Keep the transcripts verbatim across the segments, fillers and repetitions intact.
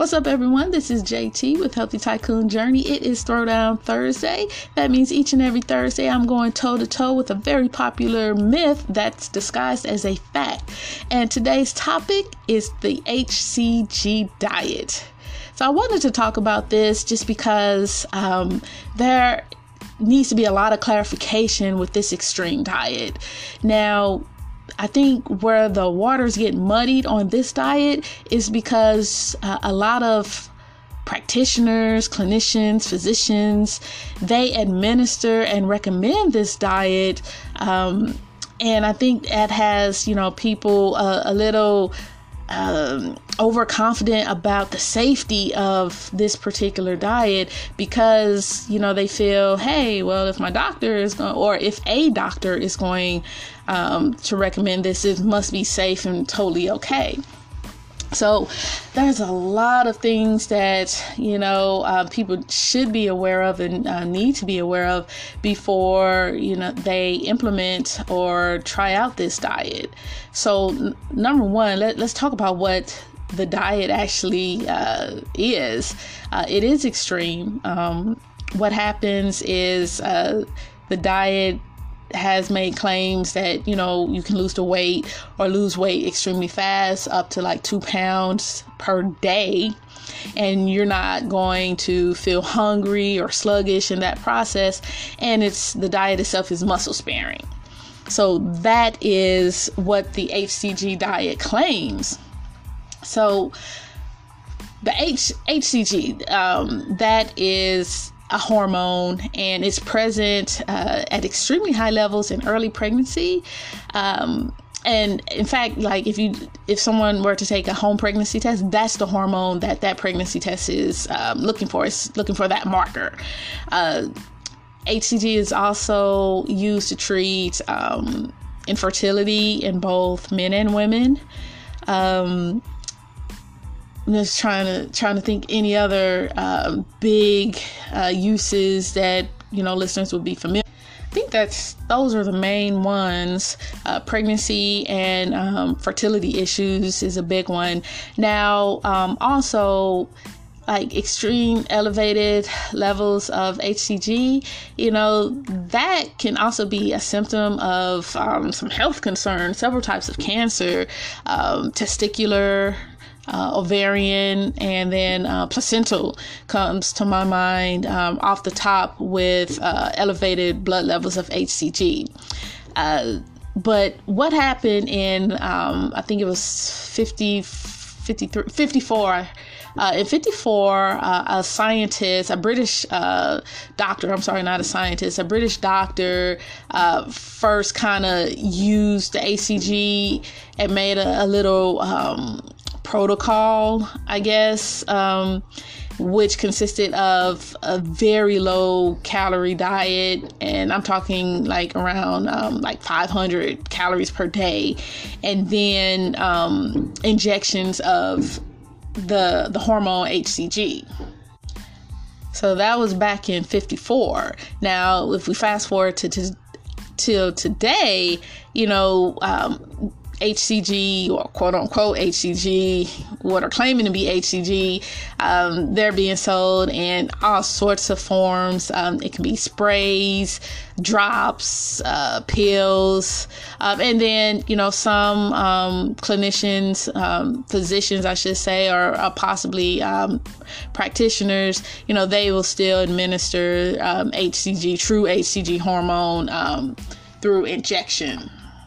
What's up, everyone? This is J T with Healthy Tycoon Journey. It is Throwdown Thursday. That means each and every Thursday I'm going toe to toe with a very popular myth that's disguised as a fact. And today's topic is the H C G diet. So I wanted to talk about this just because um, there needs to be a lot of clarification with this extreme diet. Now, I think where the waters get muddied on this diet is because uh, a lot of practitioners, clinicians, physicians, they administer and recommend this diet. Um, and I think that has, you know, people uh, a little um, overconfident about the safety of this particular diet because, you know, they feel, hey, well, if my doctor is going, or if a doctor is going um, to recommend this, it must be safe and totally okay. So there's a lot of things that, you know, uh, people should be aware of and uh, need to be aware of before, you know, they implement or try out this diet. So n- number one, let, let's talk about what the diet actually uh, is. Uh, it is extreme. Um, what happens is uh, the diet has made claims that, you know, you can lose the weight or lose weight extremely fast, up to like two pounds per day. And you're not going to feel hungry or sluggish in that process. And it's the diet itself is muscle sparing. So that is what the H C G diet claims. So the H- HCG, um, that is a hormone, and it's present uh, at extremely high levels in early pregnancy. Um, and in fact, like if you, if someone were to take a home pregnancy test, that's the hormone that that pregnancy test is um, looking for. It's looking for that marker. Uh, H C G is also used to treat um, infertility in both men and women. Um, I'm just trying to trying to think any other uh, big uh, uses that, you know, listeners would be familiar. I think that's those are the main ones. Uh, pregnancy and um, fertility issues is a big one. Now, um, also, like extreme elevated levels of H C G, you know, that can also be a symptom of um, some health concerns, several types of cancer, um, testicular, Uh, ovarian, and then uh, placental comes to my mind um, off the top with uh, elevated blood levels of H C G. Uh, but what happened in, um, I think it was fifty, fifty-three, fifty-four, uh, in fifty-four, uh, a scientist, a British uh, doctor, I'm sorry, not a scientist, a British doctor uh, first kind of used the H C G and made a, a little um, protocol, I guess, um, which consisted of a very low calorie diet. And I'm talking like around um, like five hundred calories per day. And then um, injections of the, the hormone H C G. So that was back in fifty-four. Now, if we fast forward to, to till today, you know, um, H C G, or quote unquote H C G, what are claiming to be H C G, um, they're being sold in all sorts of forms. Um, it can be sprays, drops, uh, pills, um, and then, you know, some um, clinicians, um, physicians, I should say, or, or possibly um, practitioners, you know, they will still administer um, H C G, true H C G hormone um, through injection.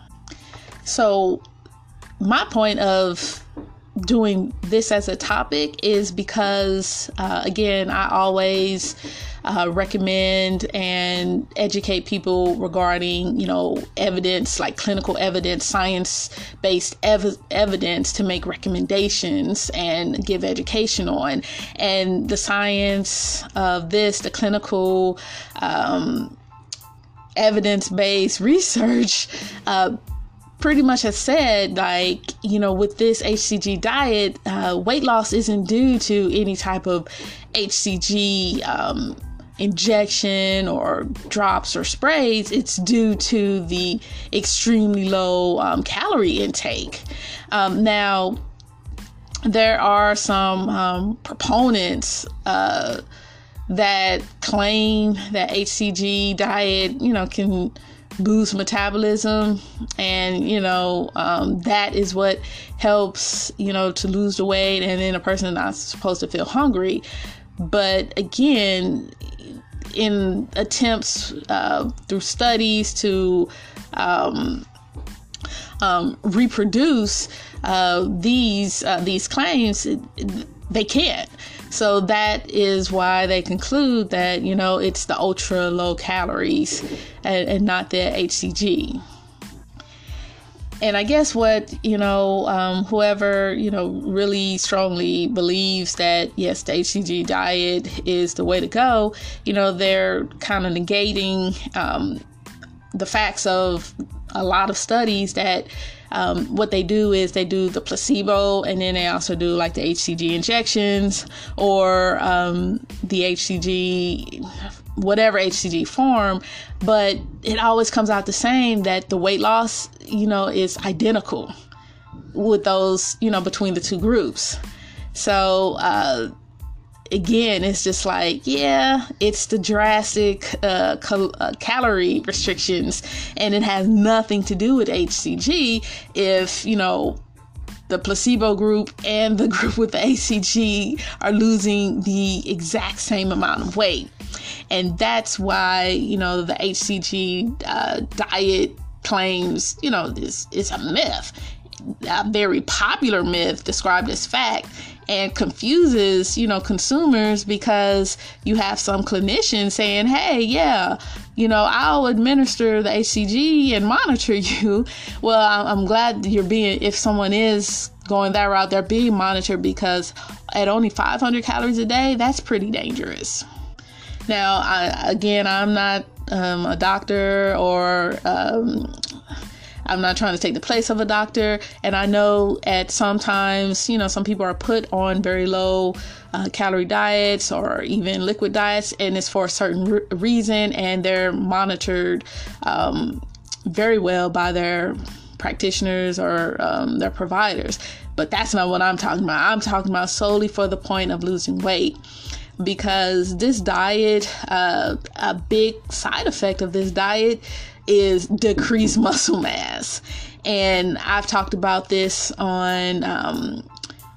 So my point of doing this as a topic is because, uh, again, I always uh, recommend and educate people regarding, you know, evidence, like clinical evidence, science-based ev- evidence to make recommendations and give education on. And the science of this, the clinical um, evidence-based research, uh, pretty much has said, like, you know, with this H C G diet, uh, weight loss isn't due to any type of H C G um, injection or drops or sprays. It's due to the extremely low um, calorie intake. Um, now, there are some um, proponents uh, that claim that H C G diet, you know, can boost metabolism, and you know um, that is what helps, you know, to lose the weight, and then a person is not supposed to feel hungry. But again, in attempts uh, through studies to um, um, reproduce uh, these uh, these claims, they can't. So that is why they conclude that, you know, it's the ultra low calories and, and not the H C G. And I guess what, you know, um, whoever, you know, really strongly believes that, yes, the H C G diet is the way to go, you know, they're kind of negating um, the facts of a lot of studies that um, what they do is they do the placebo, and then they also do like the H C G injections, or um, the H C G, whatever H C G form, but it always comes out the same, that the weight loss, you know, is identical with those, you know, between the two groups. So, uh, again, it's just like, yeah, it's the drastic uh, cal- uh, calorie restrictions, and it has nothing to do with H C G if, you know, the placebo group and the group with the H C G are losing the exact same amount of weight. And that's why, you know, the H C G uh, diet claims, you know, this is a myth, a very popular myth described as fact, and confuses, you know, consumers, because you have some clinicians saying, hey, yeah, you know, I'll administer the H C G and monitor you. Well, I'm glad you're being, if someone is going that route, they're being monitored, because at only five hundred calories a day, that's pretty dangerous. Now, I, again, I'm not um, a doctor, or um, I'm not trying to take the place of a doctor. And I know at sometimes, you know, some people are put on very low uh, calorie diets or even liquid diets, and it's for a certain re- reason, and they're monitored um, very well by their practitioners or um, their providers. But that's not what I'm talking about. I'm talking about solely for the point of losing weight. Because this diet, uh, a big side effect of this diet is decreased muscle mass. And I've talked about this on, um,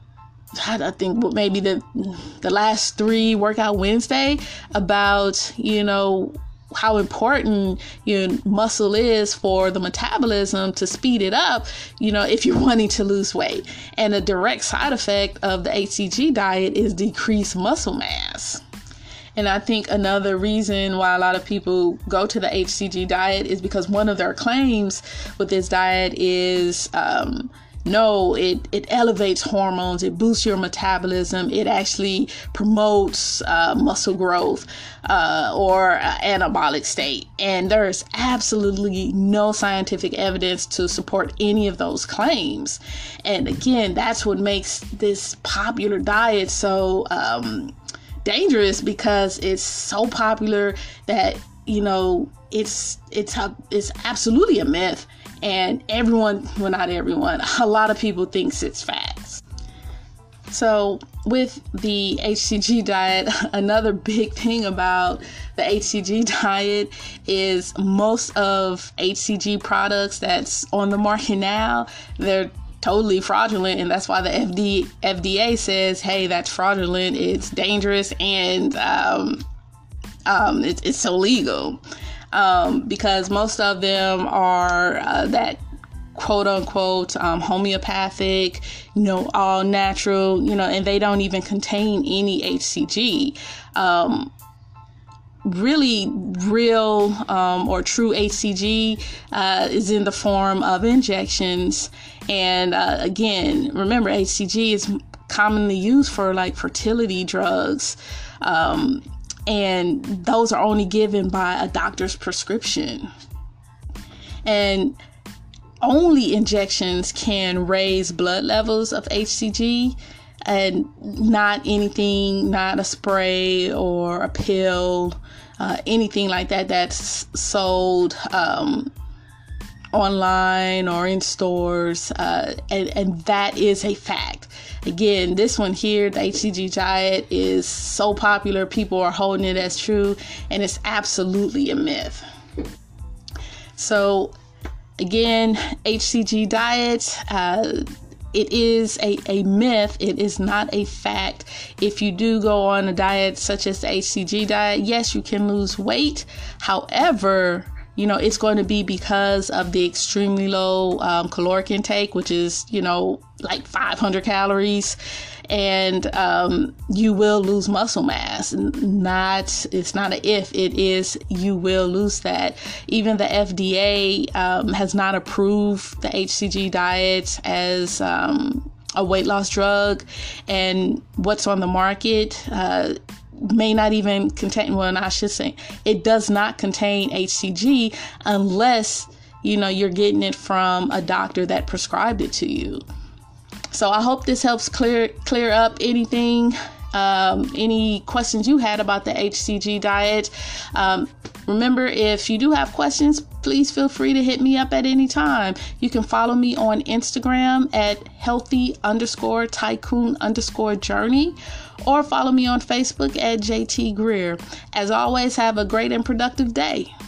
I think maybe the the last three Workout Wednesday, about, you know, how important, you know, muscle is for the metabolism to speed it up, you know, if you're wanting to lose weight. And a direct side effect of the H C G diet is decreased muscle mass. And I think another reason why a lot of people go to the H C G diet is because one of their claims with this diet is, um, no, it, it elevates hormones, it boosts your metabolism, it actually promotes uh, muscle growth uh, or uh, anabolic state. And there's absolutely no scientific evidence to support any of those claims. And again, that's what makes this popular diet so um, dangerous, because it's so popular that, you know, it's it's a, it's absolutely a myth. And everyone, well, not everyone, a lot of people thinks it's facts. So with the H C G diet, another big thing about the H C G diet is most of H C G products that's on the market now, they're totally fraudulent. And that's why the F D, F D A says, hey, that's fraudulent, it's dangerous, and um, um, it, it's illegal. Um, because most of them are uh, that quote unquote um, homeopathic, you know, all natural, you know, and they don't even contain any H C G. Um, really real um, or true H C G uh, is in the form of injections. And uh, again, remember, H C G is commonly used for like fertility drugs. Um, And those are only given by a doctor's prescription. And only injections can raise blood levels of H C G, and not anything, not a spray or a pill, uh, anything like that that's sold um, online or in stores, uh, and, and that is a fact. Again, this one here, the H C G diet, is so popular, people are holding it as true, and it's absolutely a myth. So again, H C G diet, uh, it is a, a myth. It is not a fact. If you do go on a diet such as the H C G diet, yes, you can lose weight. However, you know, it's going to be because of the extremely low um, caloric intake, which is, you know, like five hundred calories. And um, you will lose muscle mass. Not, it's not an if, it is, you will lose that. Even the F D A um, has not approved the H C G diet as um, a weight loss drug. And what's on the market uh, may not even contain, well, I should say, it does not contain H C G unless, you know, you're getting it from a doctor that prescribed it to you. So I hope this helps clear clear up anything, um, any questions you had about the H C G diet. Um, remember, if you do have questions, please feel free to hit me up at any time. You can follow me on Instagram at healthy underscore tycoon underscore journey, or follow me on Facebook at J T Greer. As always, have a great and productive day.